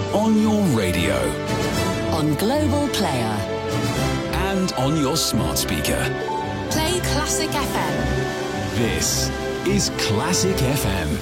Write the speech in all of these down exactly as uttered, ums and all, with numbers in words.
On your radio. On Global Player. And on your smart speaker. Play Classic F M. This is Classic F M.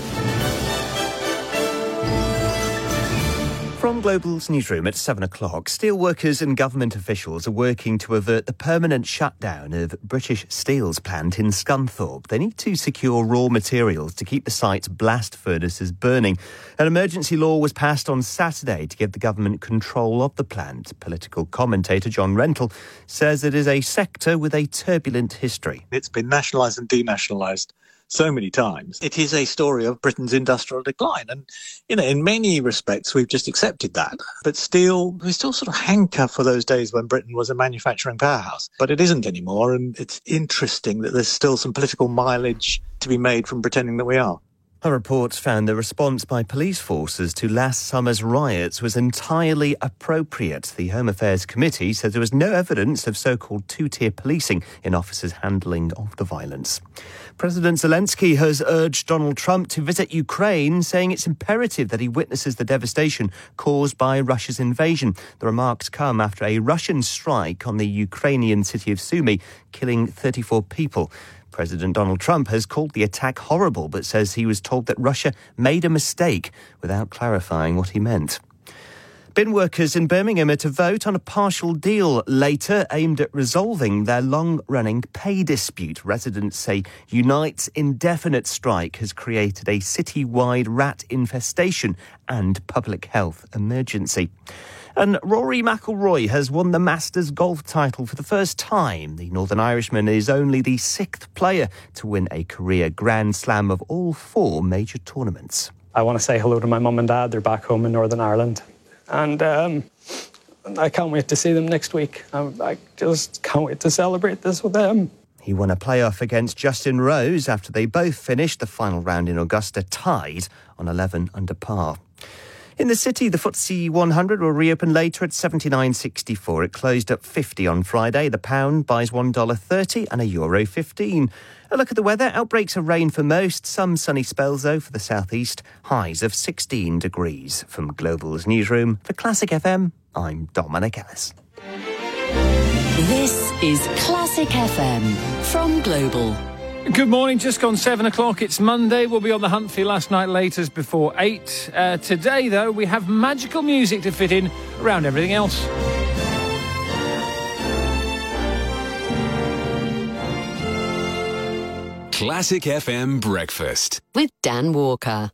From Global's newsroom at seven o'clock, steelworkers and government officials are working to avert the permanent shutdown of British Steel's plant in Scunthorpe. They need to secure raw materials to keep the site's blast furnaces burning. An emergency law was passed on Saturday to give the government control of the plant. Political commentator John Rentoul says it is a sector with a turbulent history. It's been nationalised and denationalised so many times. It is a story of Britain's industrial decline. And, you know, in many respects, we've just accepted that. But still, we still sort of hanker for those days when Britain was a manufacturing powerhouse. But it isn't anymore. And it's interesting that there's still some political mileage to be made from pretending that we are. A report found the response by police forces to last summer's riots was entirely appropriate. The Home Affairs Committee said there was no evidence of so-called two-tier policing in officers' handling of the violence. President Zelensky has urged Donald Trump to visit Ukraine, saying it's imperative that he witnesses the devastation caused by Russia's invasion. The remarks come after a Russian strike on the Ukrainian city of Sumy, killing thirty-four people. President Donald Trump has called the attack horrible, but says he was told that Russia made a mistake without clarifying what he meant. Bin workers in Birmingham are to vote on a partial deal later aimed at resolving their long-running pay dispute. Residents say Unite's indefinite strike has created a city-wide rat infestation and public health emergency. And Rory McIlroy has won the Masters golf title for the first time. The Northern Irishman is only the sixth player to win a career Grand Slam of all four major tournaments. I want to say hello to my mum and dad. They're back home in Northern Ireland. And um, I can't wait to see them next week. I, I just can't wait to celebrate this with them. He won a playoff against Justin Rose after they both finished the final round in Augusta tied on eleven under par. In the city, the F T S E one hundred will reopen later at seventy-nine sixty-four. It closed up fifty on Friday. The pound buys one dollar thirty and a euro fifteen. A look at the weather. Outbreaks of rain for most. Some sunny spells, though, for the southeast. Highs of sixteen degrees. From Global's newsroom for Classic F M, I'm Dominic Ellis. This is Classic F M from Global. Good morning, just gone seven o'clock. It's Monday. We'll be on the hunt for your last night laters before eight. Uh, today, though, we have magical music to fit in around everything else. Classic F M Breakfast with Dan Walker.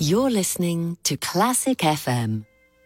You're listening to Classic F M.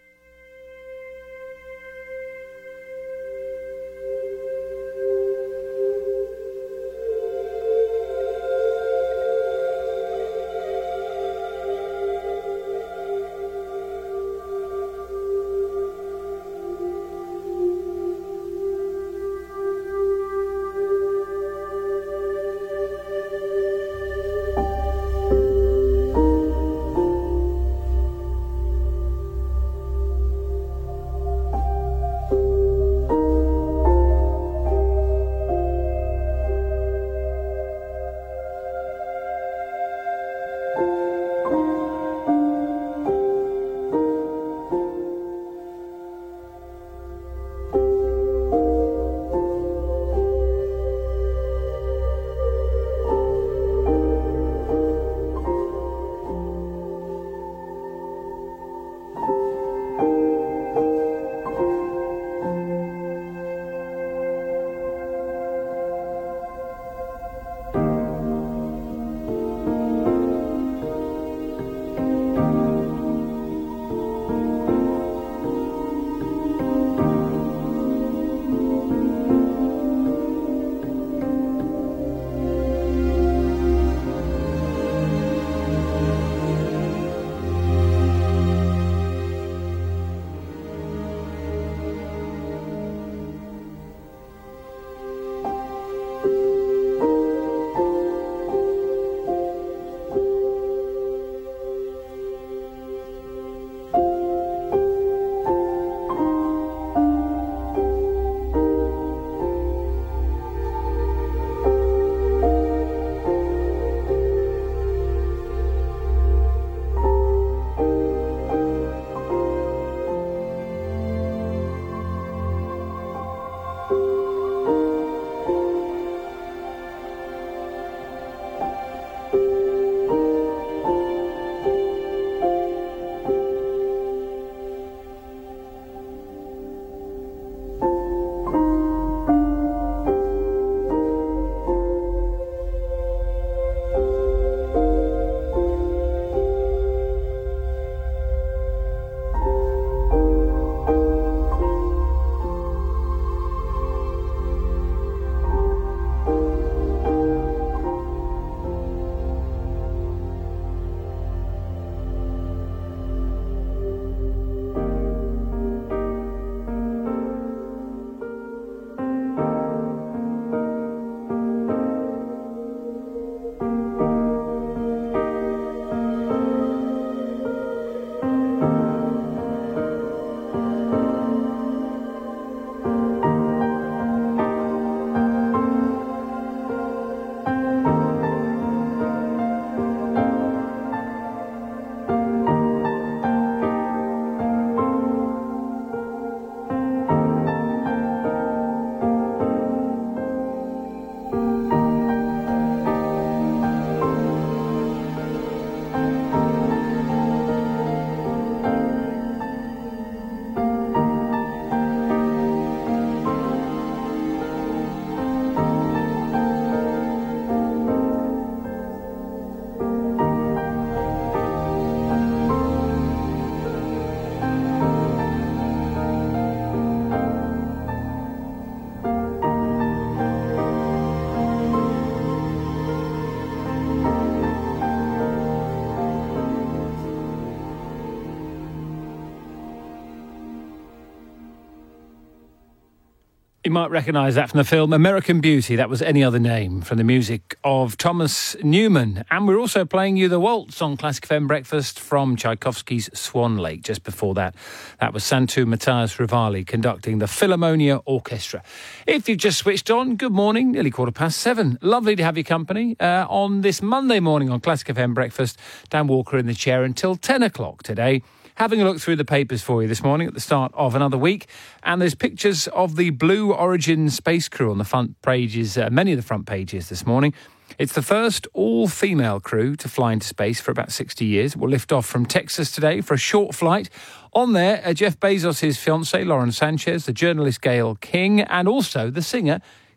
You might recognise that from the film American Beauty. That was Any Other Name, from the music of Thomas Newman. And we're also playing you the waltz on Classic F M Breakfast from Tchaikovsky's Swan Lake. Just before that, that was Santu Matthias Rivali conducting the Philharmonia Orchestra. If you've just switched on, good morning, nearly quarter past seven. Lovely to have your company uh, on this Monday morning on Classic F M Breakfast. Dan Walker in the chair until ten o'clock today. Having a look through the papers for you this morning at the start of another week. And there's pictures of the Blue Origin space crew on the front pages, uh, many of the front pages this morning. It's the first all-female crew to fly into space for about sixty years. It will lift off from Texas today for a short flight. On there, uh, Jeff Bezos' fiancée, Lauren Sanchez, the journalist Gayle King, and also the singer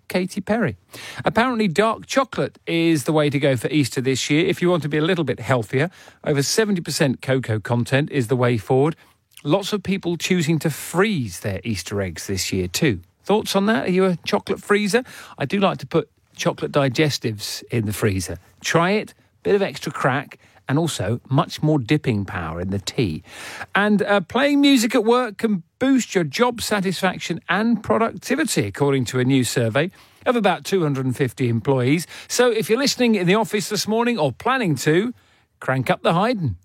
Katy Perry. Apparently, dark chocolate is the way to go for Easter this year. If you want to be a little bit healthier, over seventy percent cocoa content is the way forward. Lots of people choosing to freeze their Easter eggs this year too. Thoughts on that? Are you a chocolate freezer? I do like to put chocolate digestives in the freezer. Try it, bit of extra crack, and also much more dipping power in the tea. And uh, playing music at work can boost your job satisfaction and productivity, according to a new survey of about two hundred fifty employees. So if you're listening in the office this morning or planning to, crank up the Haydn.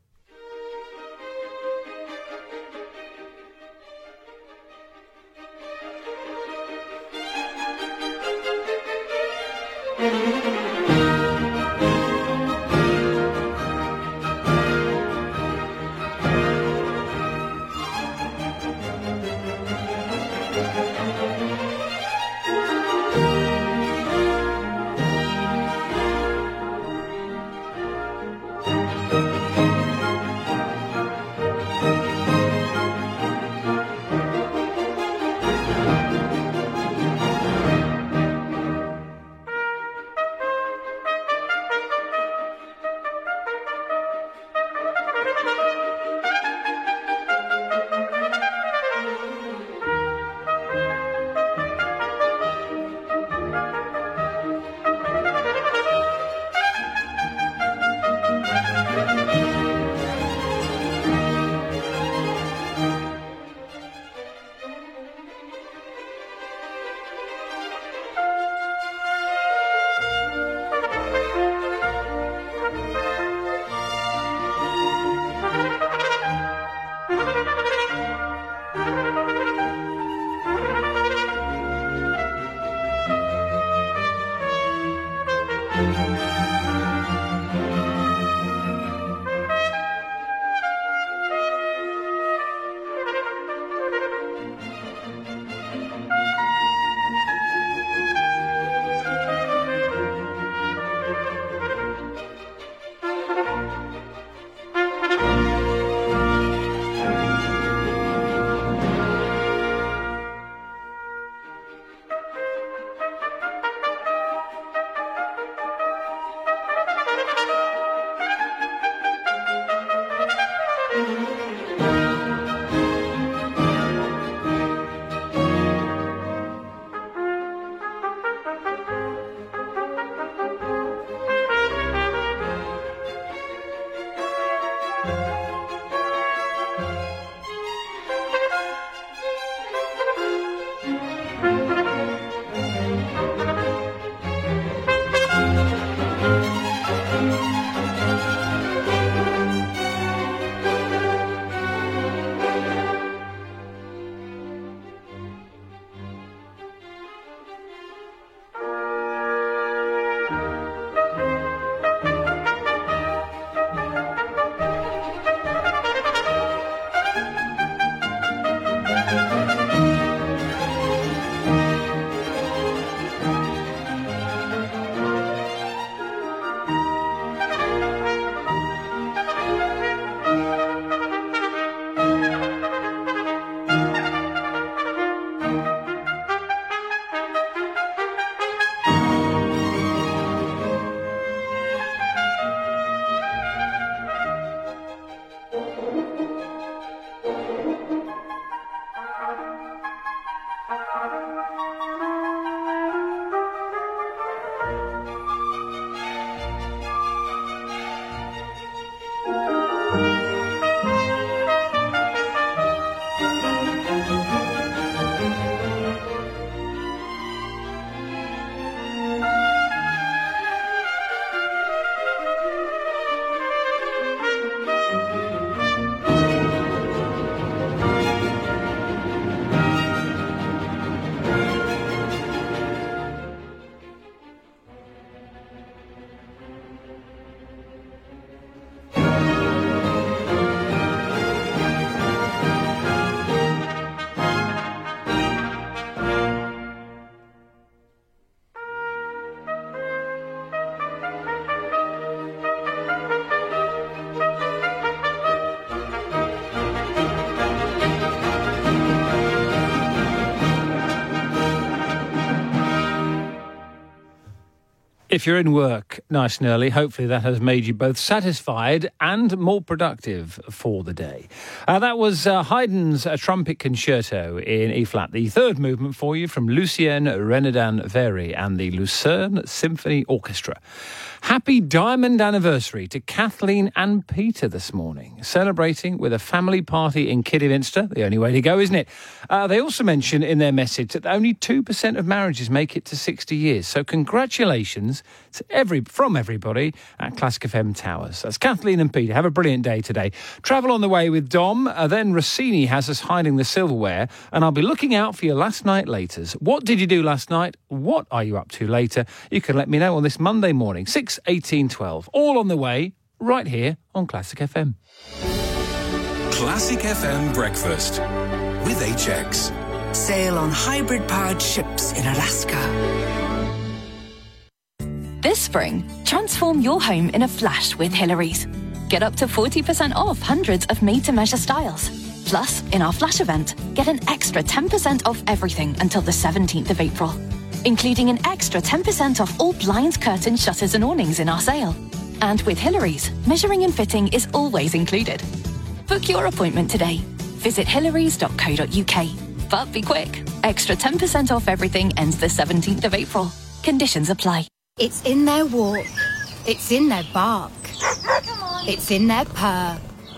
If you're in work nice and early, hopefully that has made you both satisfied and more productive for the day. Uh, that was uh, Haydn's uh, Trumpet Concerto in E-flat, the third movement for you from Lucien Renaudin-Very and the Lucerne Symphony Orchestra. Happy diamond anniversary to Kathleen and Peter this morning, celebrating with a family party in Kidderminster. The only way to go, isn't it? Uh, they also mention in their message that only two percent of marriages make it to sixty years. So congratulations to every from everybody at Classic F M Towers. That's Kathleen and Peter. Have a brilliant day today. Travel on the way with Dom. Uh, then Rossini has us hiding the silverware. And I'll be looking out for your last night laters. What did you do last night? What are you up to later? You can let me know on this Monday morning, six eighteen twelve. All on the way, right here on Classic F M. Classic F M Breakfast with H X. Sail on hybrid-powered ships in Alaska. This spring, transform your home in a flash with Hillary's. Get up to forty percent off hundreds of made-to-measure styles. Plus, in our flash event, get an extra ten percent off everything until the seventeenth of April. Including an extra ten percent off all blinds, curtains, shutters and awnings in our sale. And with Hillary's, measuring and fitting is always included. Book your appointment today. Visit hillarys dot co dot uk. But be quick. Extra ten percent off everything ends the seventeenth of April. Conditions apply. It's in their walk. It's in their bark. It's in their purr.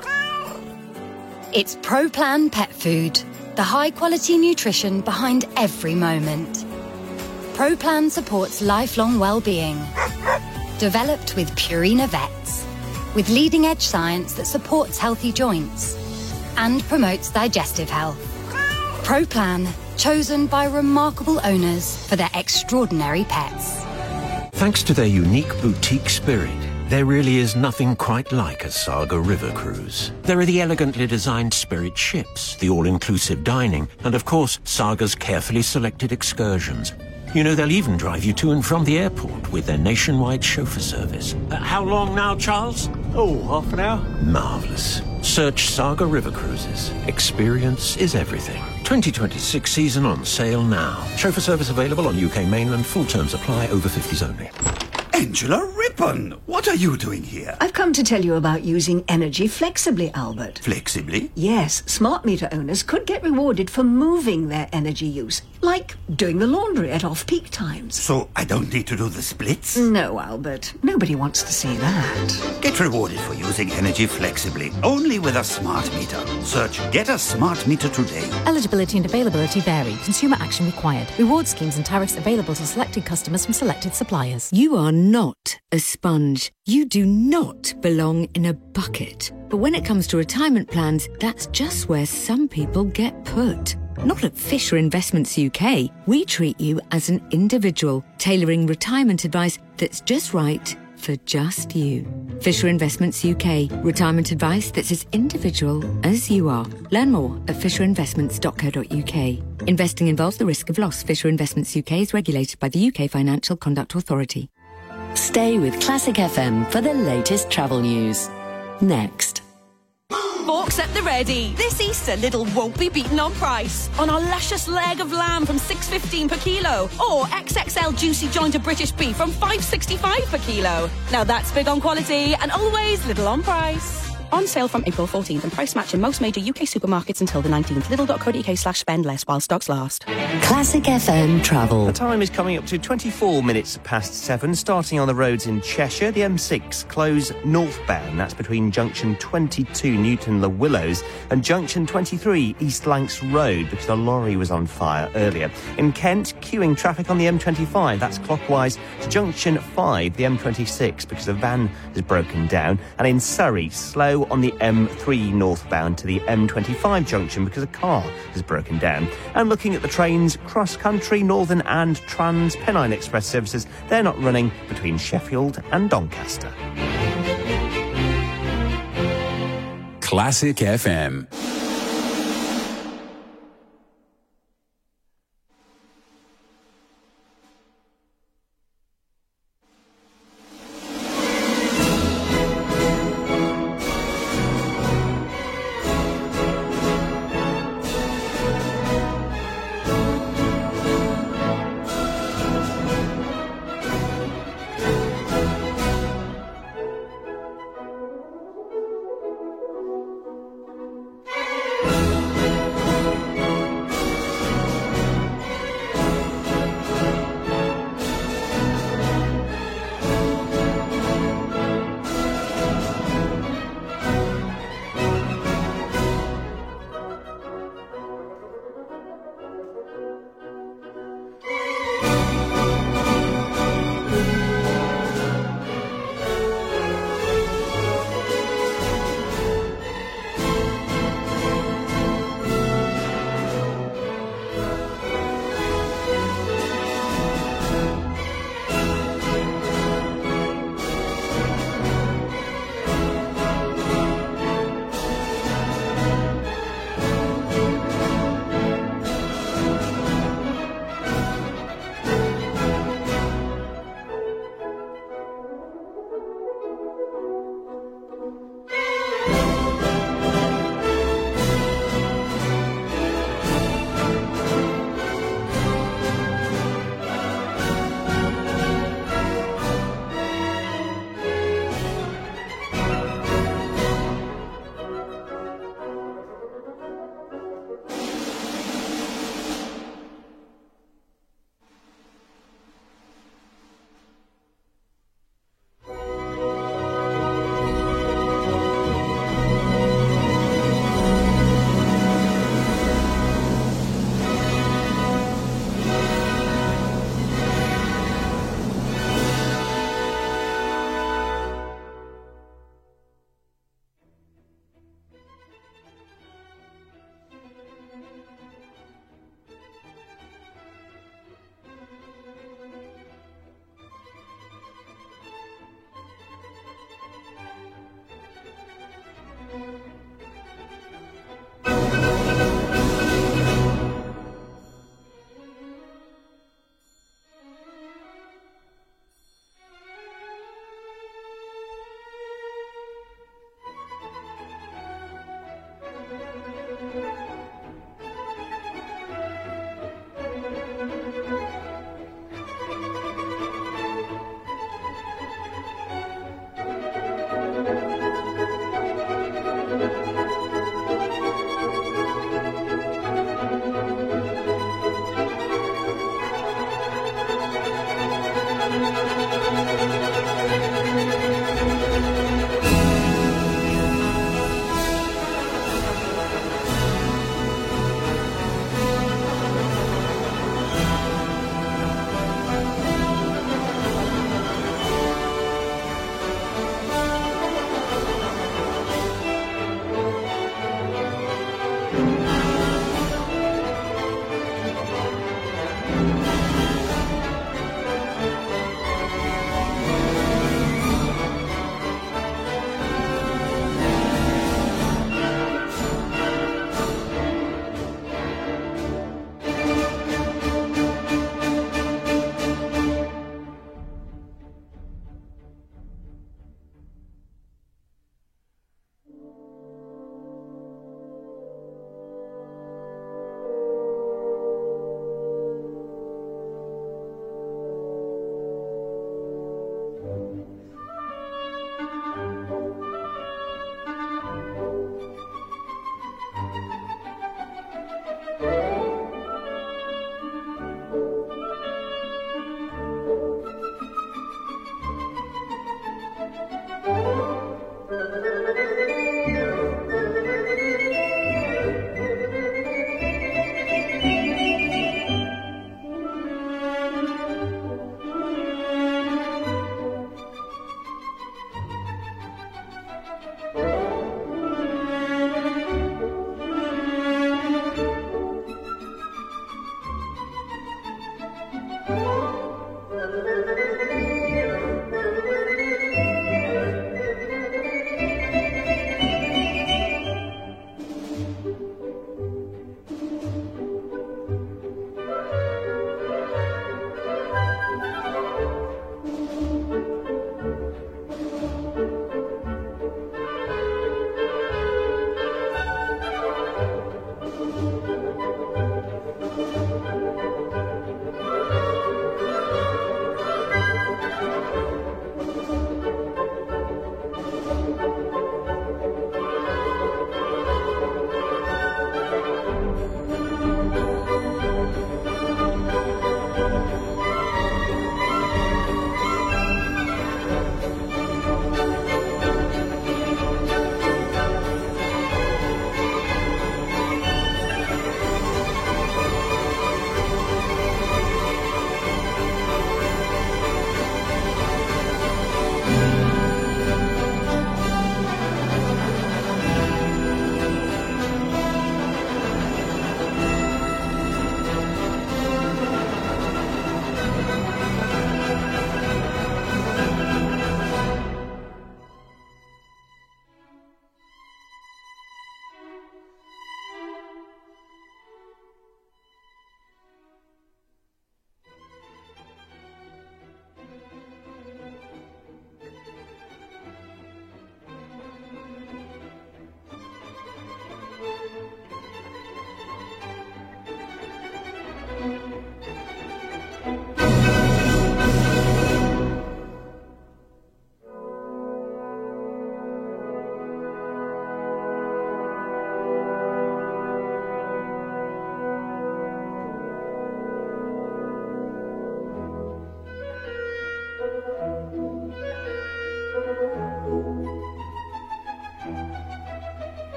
It's ProPlan Pet Food, the high-quality nutrition behind every moment. ProPlan supports lifelong well-being. Developed with Purina Vets, with leading-edge science that supports healthy joints and promotes digestive health. ProPlan, chosen by remarkable owners for their extraordinary pets. Thanks to their unique boutique spirit, there really is nothing quite like a Saga River cruise. There are the elegantly designed Spirit ships, the all-inclusive dining, and of course, Saga's carefully selected excursions. You know, they'll even drive you to and from the airport with their nationwide chauffeur service. Uh, how long now, Charles? Oh, half an hour. Marvellous. Search Saga River Cruises. Experience is everything. twenty twenty-six season on sale now. Chauffeur service available on U K mainland. Full terms apply. Over fifties only. Angela Rippon, what are you doing here? I've come to tell you about using energy flexibly, Albert. Flexibly? Yes, smart meter owners could get rewarded for moving their energy use, like doing the laundry at off-peak times. So I don't need to do the splits? No, Albert. Nobody wants to see that. Get rewarded for using energy flexibly, only with a smart meter. Search Get a Smart Meter today. Eligibility and availability vary. Consumer action required. Reward schemes and tariffs available to selected customers from selected suppliers. You are not a sponge. You do not belong in a bucket. But when it comes to retirement plans, that's just where some people get put. Not at Fisher Investments U K. We treat you as an individual, tailoring retirement advice that's just right for just you. Fisher Investments U K. Retirement advice that's as individual as you are. Learn more at fisher investments dot co dot uk. Investing involves the risk of loss. Fisher Investments U K is regulated by the U K Financial Conduct Authority. Stay with Classic F M for the latest travel news. Next. Forks at the ready. This Easter, Lidl won't be beaten on price. On our luscious leg of lamb from six fifteen per kilo, or X X L juicy joint of British beef from five sixty-five per kilo. Now that's big on quality and always Lidl on price. On sale from April fourteenth and price match in most major U K supermarkets until the nineteenth. Lidl dot co dot uk slash spend less while stocks last. Classic F M travel. The time is coming up to twenty-four minutes past seven, starting on the roads in Cheshire. The M six close northbound. That's between junction twenty-two Newton Le Willows and junction twenty-three East Lancs Road because a lorry was on fire earlier. In Kent, queuing traffic on the M twenty-five. That's clockwise to junction five, the M twenty-six, because a van has broken down. And in Surrey, slow on the M three northbound to the M twenty-five junction because a car has broken down. And looking at the trains, cross-country, Northern and Trans Pennine Express services, they're not running between Sheffield and Doncaster. Classic F M.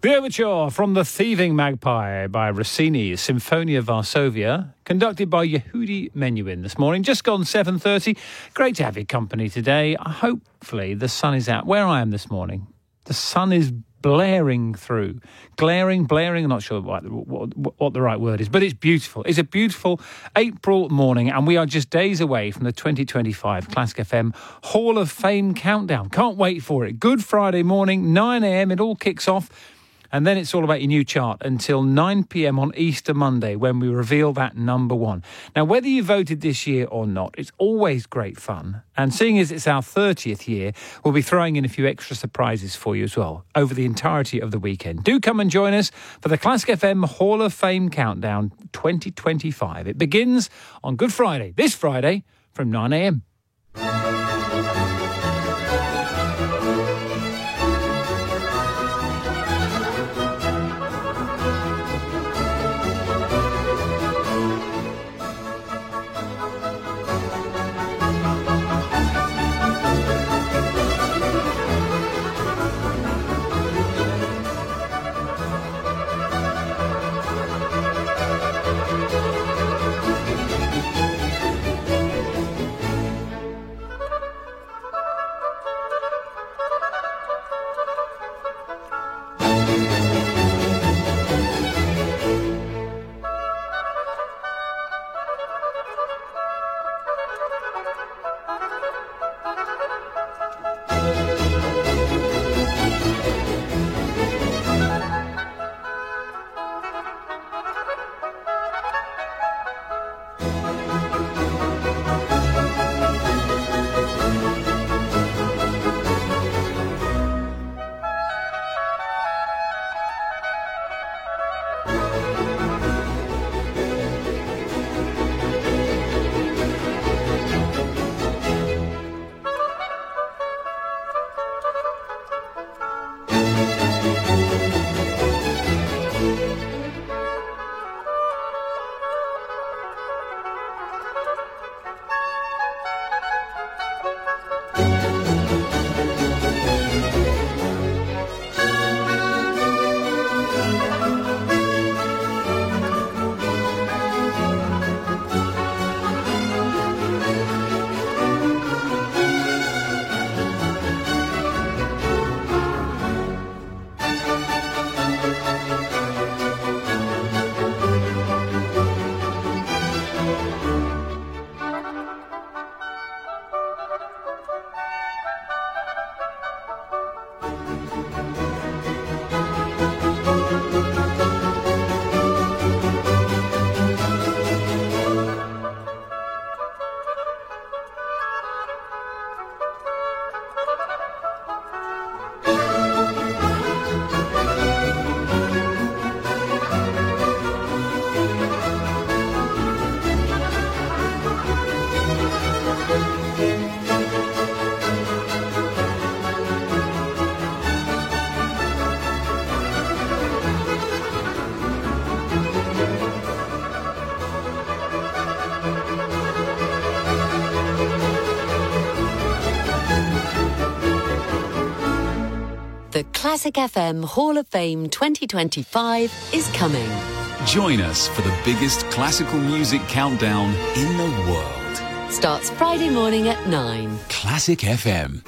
The overture from The Thieving Magpie by Rossini's Symphonia Varsovia, conducted by Yehudi Menuhin this morning. Just gone seven thirty. Great to have your company today. Hopefully the sun is out. Where I am this morning, the sun is blaring through. Glaring, blaring, I'm not sure what, what, what the right word is, but it's beautiful. It's a beautiful April morning, and we are just days away from the twenty twenty-five Classic F M Hall of Fame countdown. Can't wait for it. Good Friday morning, nine a.m, it all kicks off. And then it's all about your new chart until nine p.m. on Easter Monday, when we reveal that number one. Now, whether you voted this year or not, it's always great fun. And seeing as it's our thirtieth year, we'll be throwing in a few extra surprises for you as well over the entirety of the weekend. Do come and join us for the Classic F M Hall of Fame Countdown twenty twenty-five. It begins on Good Friday, this Friday, from nine a.m. The Classic F M Hall of Fame twenty twenty-five is coming. Join us for the biggest classical music countdown in the world. Starts Friday morning at nine. Classic F M.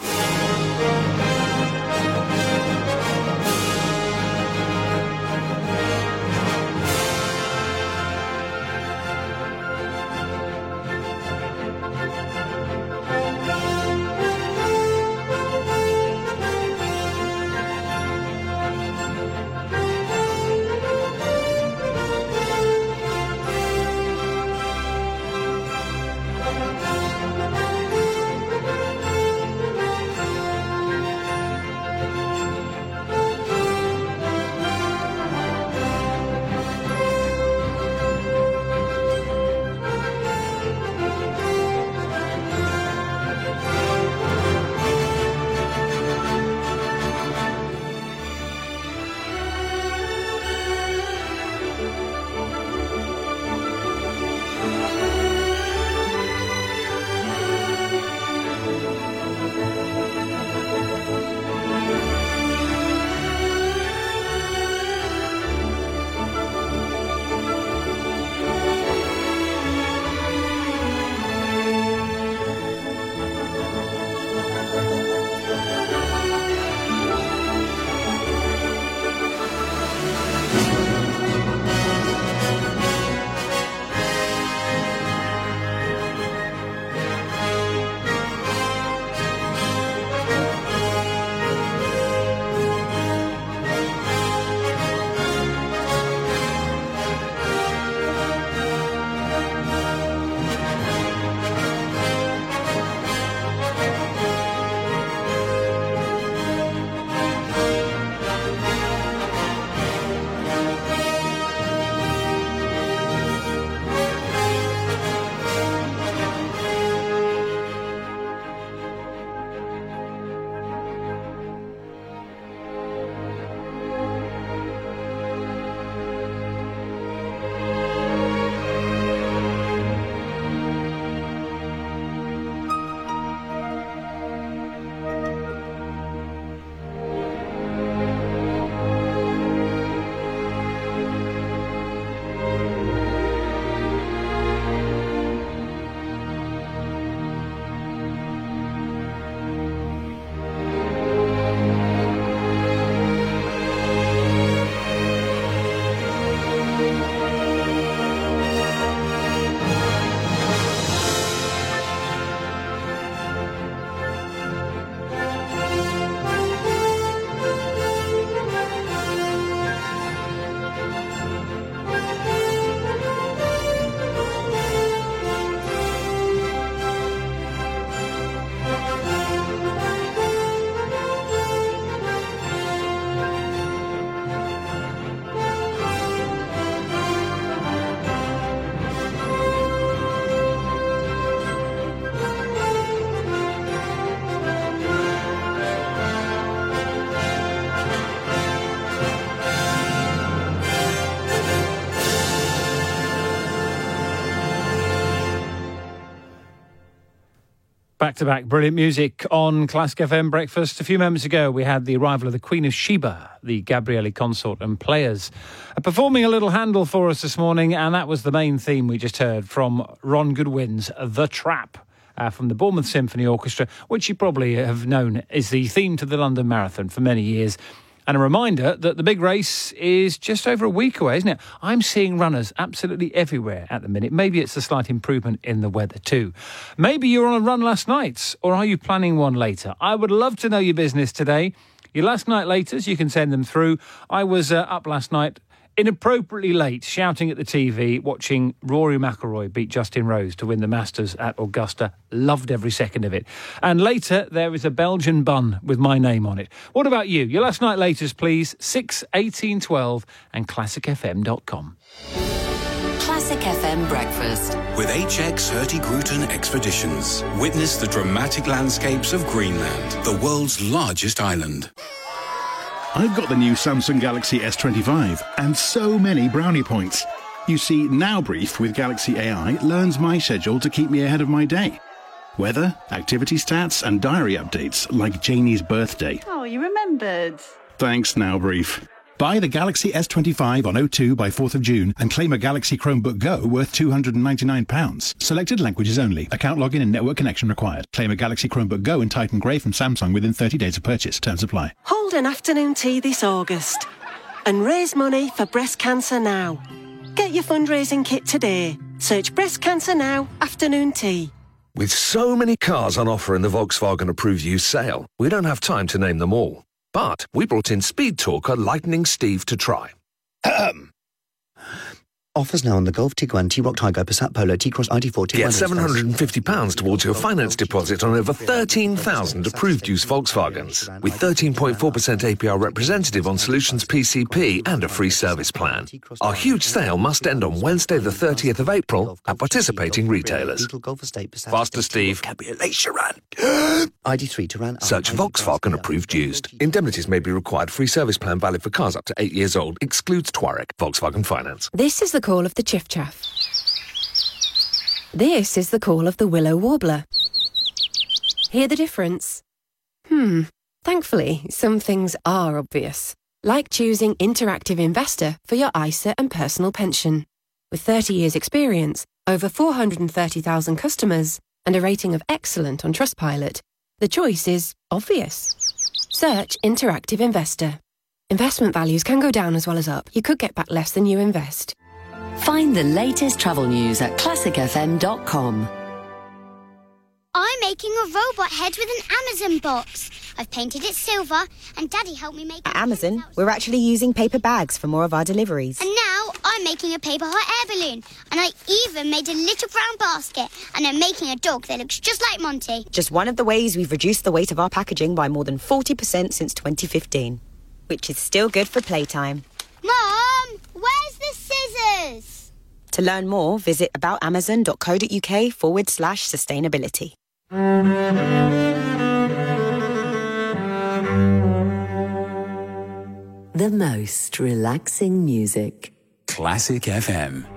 Back-to-back brilliant music on Classic F M Breakfast. A few moments ago, we had the arrival of the Queen of Sheba, the Gabrielli Consort and Players, uh, performing a little Handel for us this morning, and that was the main theme we just heard from Ron Goodwin's The Trap, uh, from the Bournemouth Symphony Orchestra, which you probably have known is the theme to the London Marathon for many years. And a reminder that the big race is just over a week away, isn't it? I'm seeing runners absolutely everywhere at the minute. Maybe it's a slight improvement in the weather too. Maybe you were on a run last night, or are you planning one later? I would love to know your business today. Your last night laters, you can send them through. I was uh, up last night inappropriately late, shouting at the T V, watching Rory McIlroy beat Justin Rose to win the Masters at Augusta. Loved every second of it. And later, there is a Belgian bun with my name on it. What about you? Your last night laters, please. six, eighteen, twelve and classic f m dot com. Classic F M Breakfast. With H X Hurtigruten Expeditions, witness the dramatic landscapes of Greenland, the world's largest island. I've got the new Samsung Galaxy S twenty-five and so many brownie points. You see, Now Brief with Galaxy A I learns my schedule to keep me ahead of my day. Weather, activity stats and diary updates like Janie's birthday. Oh, you remembered. Thanks, Now Brief. Buy the Galaxy S twenty-five on O two by fourth of June and claim a Galaxy Chromebook Go worth two hundred ninety-nine pounds. Selected languages only. Account login and network connection required. Claim a Galaxy Chromebook Go and Titan Grey from Samsung within thirty days of purchase. Terms apply. Hold an afternoon tea this August and raise money for breast cancer now. Get your fundraising kit today. Search Breast Cancer Now afternoon tea. With so many cars on offer in the Volkswagen Approved Used sale, we don't have time to name them all. But we brought in Speed Talker Lightning Steve to try. Offers now on the Golf, Tiguan, T-Roc, Tiger, Passat, Polo, T-Cross, I D four, T one. Get seven hundred fifty pounds towards your finance deposit on over thirteen thousand approved used Volkswagens, with thirteen point four percent A P R representative on Solutions P C P and a free service plan. Our huge sale must end on Wednesday the thirtieth of April at participating retailers. Faster, Steve. Cabriolet Chiron. I D three Turan. Search Volkswagen Approved Used. Indemnities may be required. Free service plan valid for cars up to eight years old. Excludes Touareg. Volkswagen Finance. This is the call of the chiff chaff. This is the call of the willow warbler. Hear the difference? Hmm. Thankfully, some things are obvious, like choosing Interactive Investor for your I S A and personal pension. With thirty years experience, over four hundred thirty thousand customers, and a rating of excellent on Trustpilot, the choice is obvious. Search Interactive Investor. Investment values can go down as well as up. You could get back less than you invest. Find the latest travel news at classic f m dot com. I'm making a robot head with an Amazon box. I've painted it silver, and Daddy helped me make... At Amazon, we're actually using paper bags for more of our deliveries. And now I'm making a paper hot air balloon, and I even made a little brown basket, and I'm making a dog that looks just like Monty. Just one of the ways we've reduced the weight of our packaging by more than forty percent since twenty fifteen, which is still good for playtime. Mom, where's the scissors? To learn more, visit aboutamazon.co.uk forward slash sustainability. The most relaxing music. Classic F M.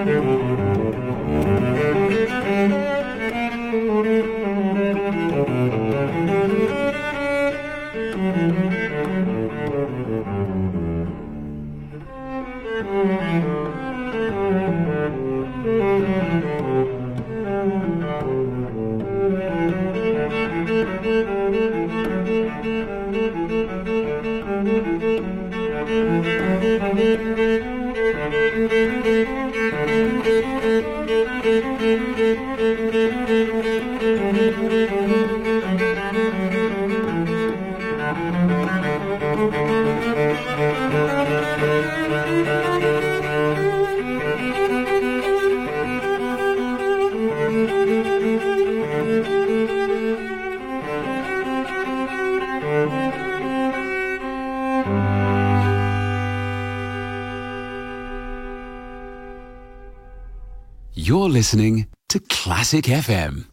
You're listening to Classic F M.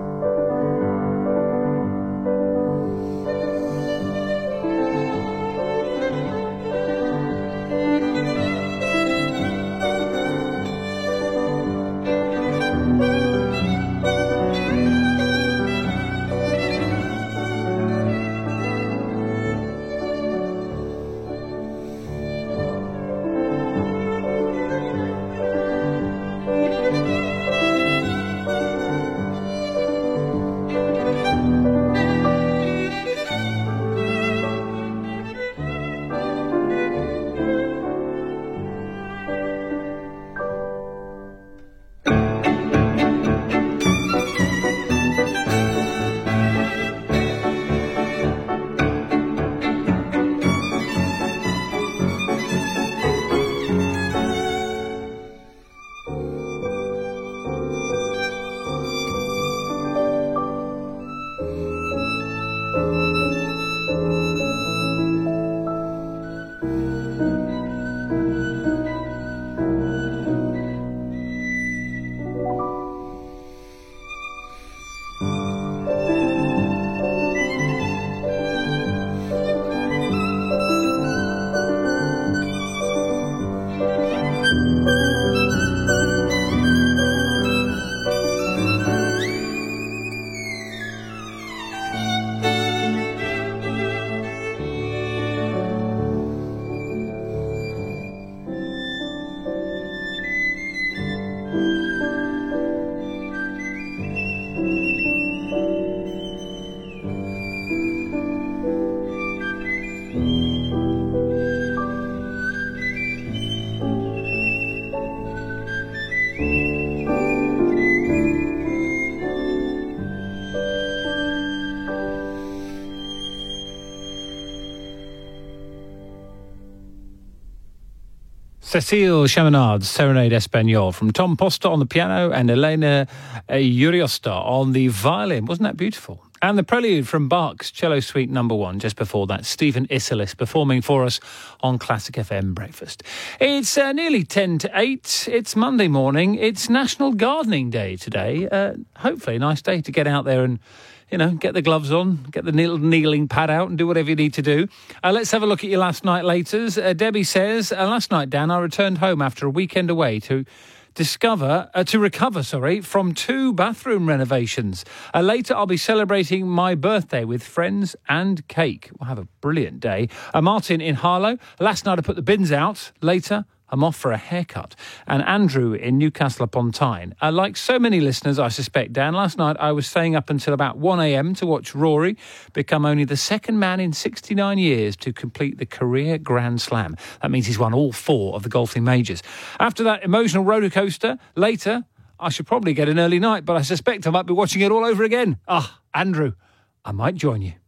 Cécile Chaminade, Serenade Espagnole, from Tom Poster on the piano and Elena Uriosta on the violin. Wasn't that beautiful? And the prelude from Bach's Cello Suite Number One. Just before that, Stephen Isserlis performing for us on Classic F M Breakfast. It's uh, nearly ten to eight. It's Monday morning. It's National Gardening Day today. Uh, hopefully a nice day to get out there and, you know, get the gloves on, get the little kneeling pad out and do whatever you need to do. Uh, let's have a look at your last night laters. Uh, Debbie says, uh, last night, Dan, I returned home after a weekend away to discover, uh, to recover, sorry, from two bathroom renovations. Uh, later, I'll be celebrating my birthday with friends and cake. We'll have a brilliant day. Uh, Martin in Harlow, last night I put the bins out. Later, I'm off for a haircut. And Andrew in Newcastle upon Tyne. Uh, like so many listeners, I suspect, Dan, last night I was staying up until about one a.m. to watch Rory become only the second man in sixty-nine years to complete the career Grand Slam. That means he's won all four of the golfing majors. After that emotional roller coaster, later, I should probably get an early night, but I suspect I might be watching it all over again. Ah, Andrew, I might join you.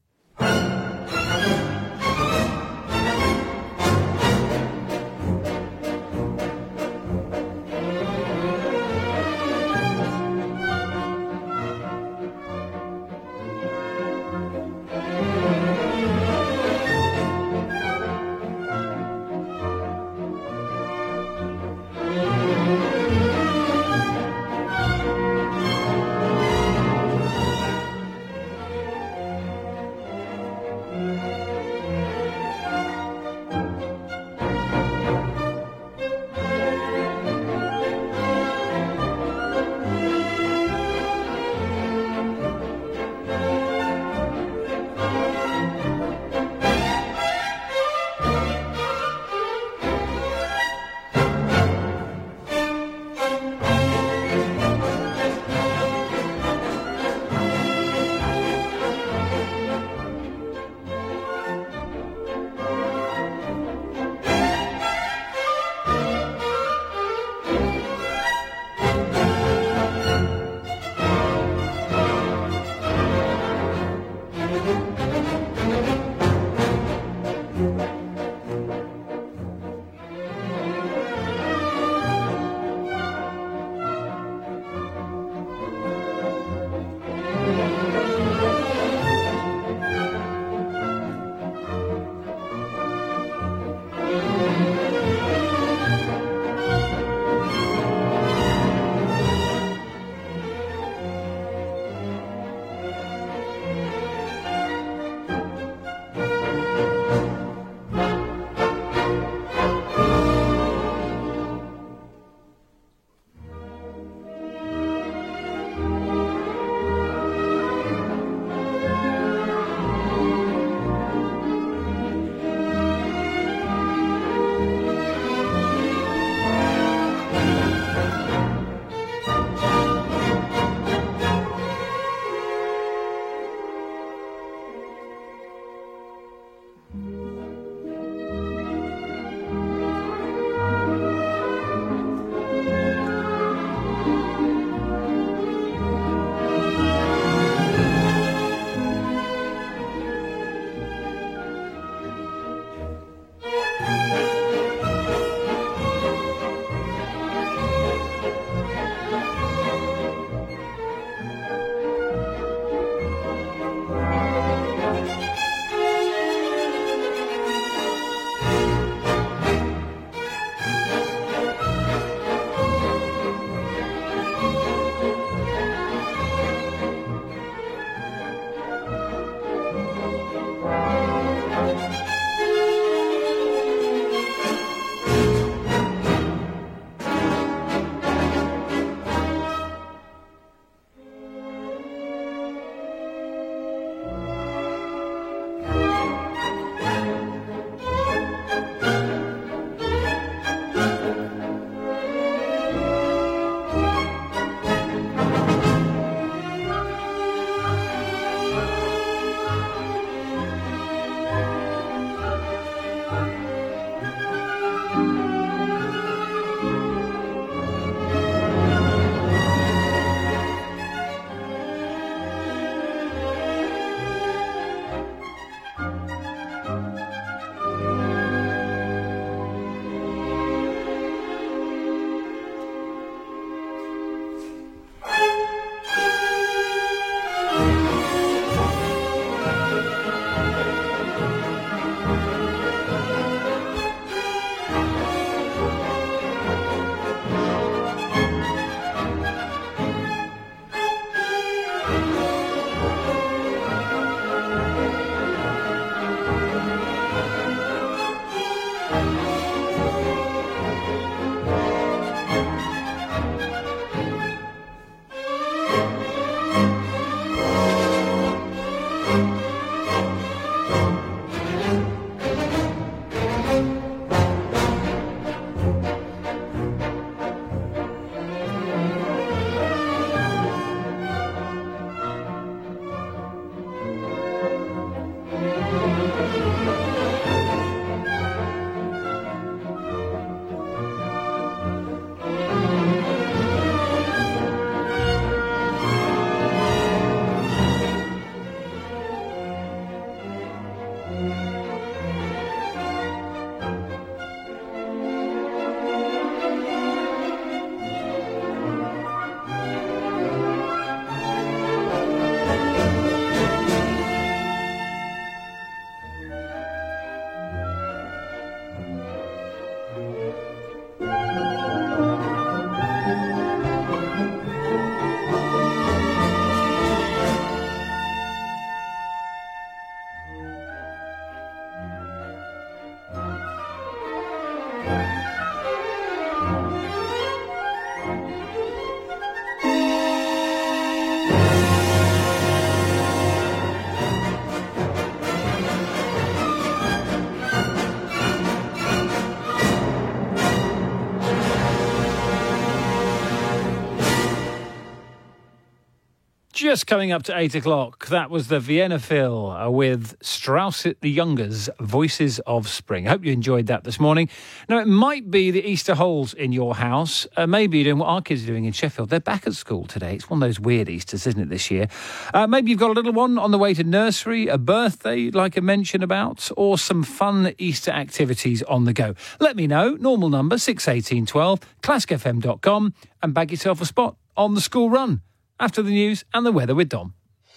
Just coming up to eight o'clock, that was the Vienna Phil uh, with Strauss the Younger's Voices of Spring. I hope you enjoyed that this morning. Now, it might be the Easter holes in your house. Uh, maybe you're doing what our kids are doing in Sheffield. They're back at school today. It's one of those weird Easters, isn't it, this year? Uh, maybe you've got a little one on the way to nursery, a birthday you'd like a mention about, or some fun Easter activities on the go. Let me know. Normal number, six one eight one two, classic f m dot com, and bag yourself a spot on the school run. After the news and the weather with Dom.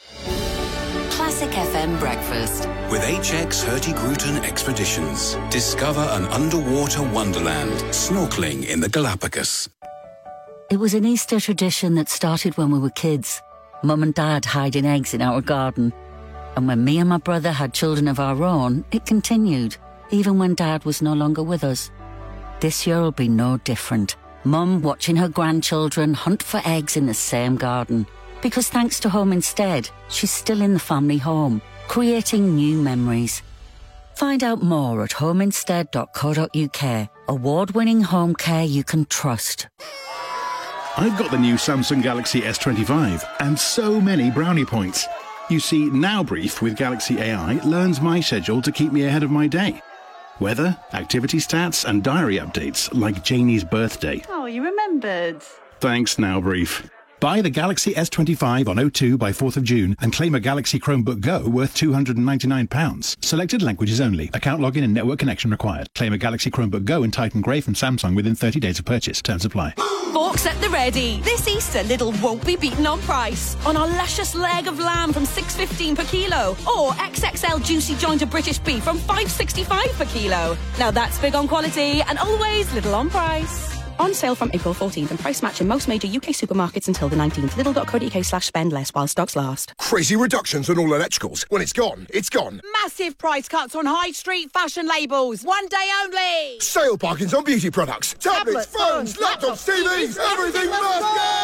Classic F M Breakfast. With H X Hurtigruten Expeditions, discover an underwater wonderland, snorkeling in the Galapagos. It was an Easter tradition that started when we were kids. Mum and Dad hiding eggs in our garden. And when me and my brother had children of our own, it continued, even when Dad was no longer with us. This year will be no different. Mum watching her grandchildren hunt for eggs in the same garden. Because thanks to Home Instead, she's still in the family home, creating new memories. Find out more at homeinstead dot co dot uk. Award-winning home care you can trust. I've got the new Samsung Galaxy S twenty-five and so many brownie points. You see, Now Brief with Galaxy A I learns my schedule to keep me ahead of my day. Weather, activity stats and diary updates like Janie's birthday. Oh, you remembered. Thanks, Now Brief. Buy the Galaxy S twenty-five on O two by fourth of June and claim a Galaxy Chromebook Go worth two hundred ninety-nine pounds. Selected languages only. Account login and network connection required. Claim a Galaxy Chromebook Go in Titan Grey from Samsung within thirty days of purchase. Terms apply. Forks at the ready. This Easter, Lidl won't be beaten on price. On our luscious leg of lamb from six fifteen per kilo, or X X L juicy joint of British beef from five sixty-five per kilo. Now that's big on quality and always Lidl on price. On sale from April fourteenth and price match in most major U K supermarkets until the nineteenth. Lidl dot co dot uk slash spend less while stocks last. Crazy reductions on all electricals. When it's gone, it's gone. Massive price cuts on high street fashion labels. One day only. Sale parkings on beauty products. Tablets, Tablets phones, laptops, T Vs, everything must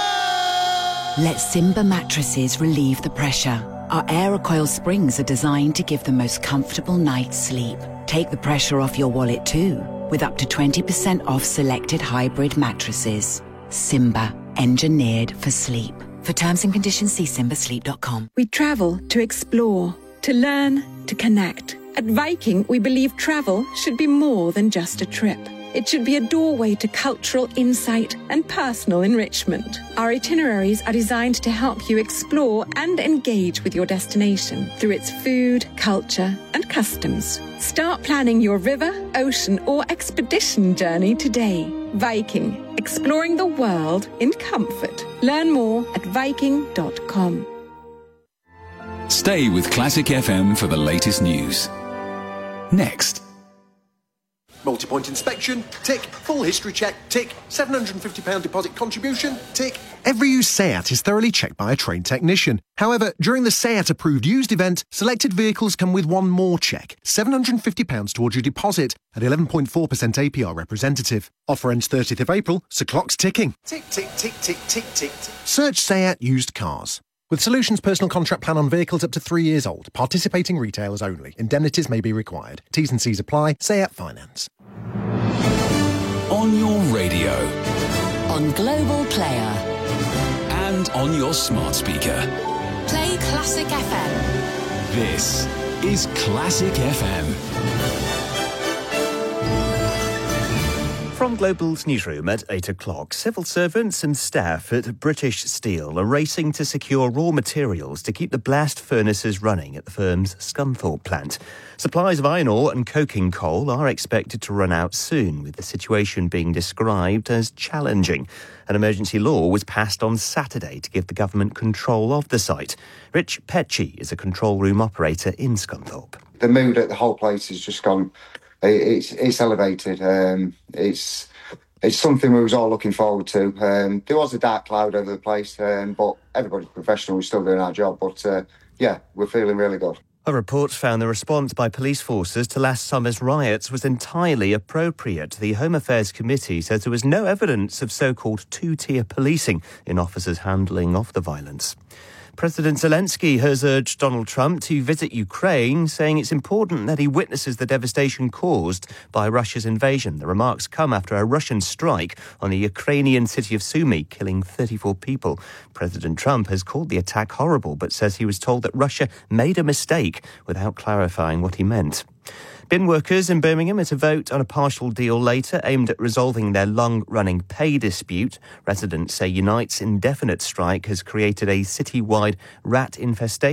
go! Let Simba mattresses relieve the pressure. Our Aerocoil springs are designed to give the most comfortable night's sleep. Take the pressure off your wallet too, with up to twenty percent off selected hybrid mattresses. Simba, engineered for sleep. For terms and conditions, see simba sleep dot com. We travel to explore, to learn, to connect. At Viking, we believe travel should be more than just a trip. It should be a doorway to cultural insight and personal enrichment. Our itineraries are designed to help you explore and engage with your destination through its food, culture, and customs. Start planning your river, ocean, or expedition journey today. Viking, exploring the world in comfort. Learn more at viking dot com. Stay with Classic F M for the latest news. Next. Multi-point inspection, tick. Full history check, tick. seven hundred fifty pounds deposit contribution, tick. Every used Seat is thoroughly checked by a trained technician. However, during the Seat approved used event, selected vehicles come with one more check. seven hundred fifty pounds towards your deposit at eleven point four percent A P R representative. Offer ends thirtieth of April, so clock's ticking. Tick, tick, tick, tick, tick, tick, tick. Search Seat used cars. With Solutions personal contract plan on vehicles up to three years old. Participating retailers only. Indemnities may be required. T's and C's apply. Seat Finance. On your radio. On Global Player. And on your smart speaker. Play Classic F M. This is Classic F M. From Global's newsroom at eight o'clock, civil servants and staff at British Steel are racing to secure raw materials to keep the blast furnaces running at the firm's Scunthorpe plant. Supplies of iron ore and coking coal are expected to run out soon, with the situation being described as challenging. An emergency law was passed on Saturday to give the government control of the site. Rich Petchy is a control room operator in Scunthorpe. The mood at the whole place has just gone... It's it's elevated. Um, it's it's something we was all looking forward to. Um, there was a dark cloud over the place, um, but everybody's professional. We're still doing our job. But uh, yeah, we're feeling really good. A report found the response by police forces to last summer's riots was entirely appropriate. The Home Affairs Committee says there was no evidence of so-called two-tier policing in officers' handling of the violence. President Zelensky has urged Donald Trump to visit Ukraine, saying it's important that he witnesses the devastation caused by Russia's invasion. The remarks come after a Russian strike on the Ukrainian city of Sumy, killing thirty-four people. President Trump has called the attack horrible, but says he was told that Russia made a mistake without clarifying what he meant. Bin workers in Birmingham are to vote on a partial deal later aimed at resolving their long-running pay dispute. Residents say Unite's indefinite strike has created a citywide rat infestation.